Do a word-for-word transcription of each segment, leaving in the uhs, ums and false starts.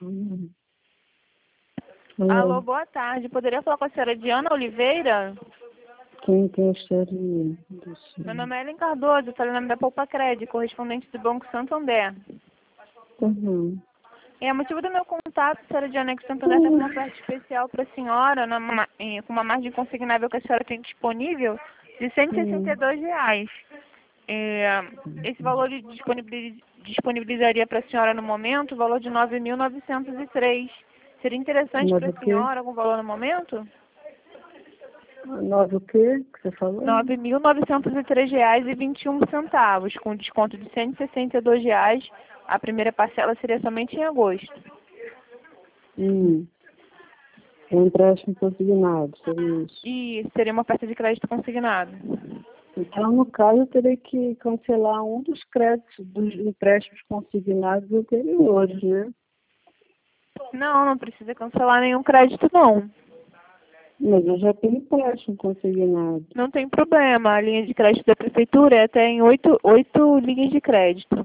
Hum. Alô, boa tarde. Poderia falar com a senhora Diana Oliveira? Quem gostaria do Meu senhor? nome é Ellen Cardoso, falo em nome da Poupa Cred, correspondente do Banco Santander. Uhum. É, o motivo do meu contato, senhora Diana, é que o Santander está com uma oferta especial para a senhora, na ma- em- com uma margem consignável que a senhora tem disponível, de cento e sessenta e dois reais. É, esse valor disponibiliz- disponibilizaria para a senhora no momento o valor de nove mil novecentos e três. Seria interessante para Nove o a quê? senhora algum valor no momento? Nove o quê que você falou? nove mil novecentos e três reais e vinte e um centavos, com desconto de cento e sessenta e dois reais. A primeira parcela seria somente em agosto. Hum. É um empréstimo consignado, seria isso. E seria uma oferta de crédito consignado. Então, no caso, eu teria que cancelar um dos créditos dos empréstimos consignados anteriores, né? Não, não precisa cancelar nenhum crédito, não. Mas eu já tenho empréstimo consignado. Não tem problema. A linha de crédito da prefeitura é até em oito, oito linhas de crédito.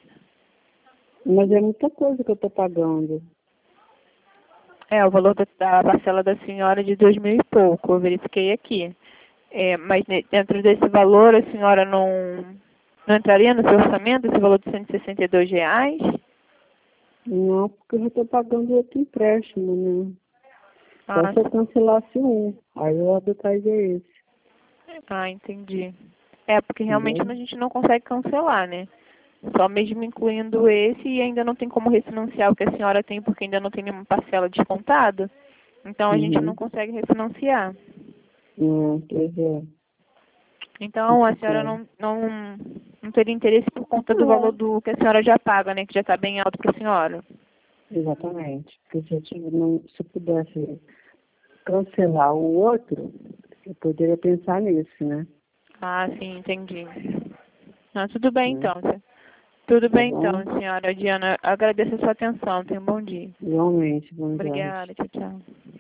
Mas é muita coisa que eu estou pagando. É, o valor da, da parcela da senhora é de dois mil e pouco, eu verifiquei aqui. É, mas ne- dentro desse valor a senhora não, não entraria no seu orçamento, esse valor de cento e sessenta e dois reais? Não, porque eu já estou pagando outro empréstimo, né? Só Ah, se eu cancelasse um. Aí eu adotaria esse. ah, entendi. É, porque realmente Entendeu? a gente não consegue cancelar, né? Só mesmo incluindo esse e ainda não tem como refinanciar o que a senhora tem, porque ainda não tem nenhuma parcela descontada. Então a gente não Uhum. consegue refinanciar. É, pois é. Então a senhora Complicado. não, não, não teria interesse por conta do valor do que a senhora já paga, né? Que já está bem alto para a senhora. Exatamente. Porque se eu, tive- não, se eu pudesse cancelar o outro, eu poderia pensar nisso, né? Ah, sim, entendi. Ah, tudo bem Né? então. Tudo Tá bem então, bom? senhora Diana. Agradeço a sua atenção. Tenha um bom dia. Igualmente, bom dia. Obrigada. Tchau, tchau.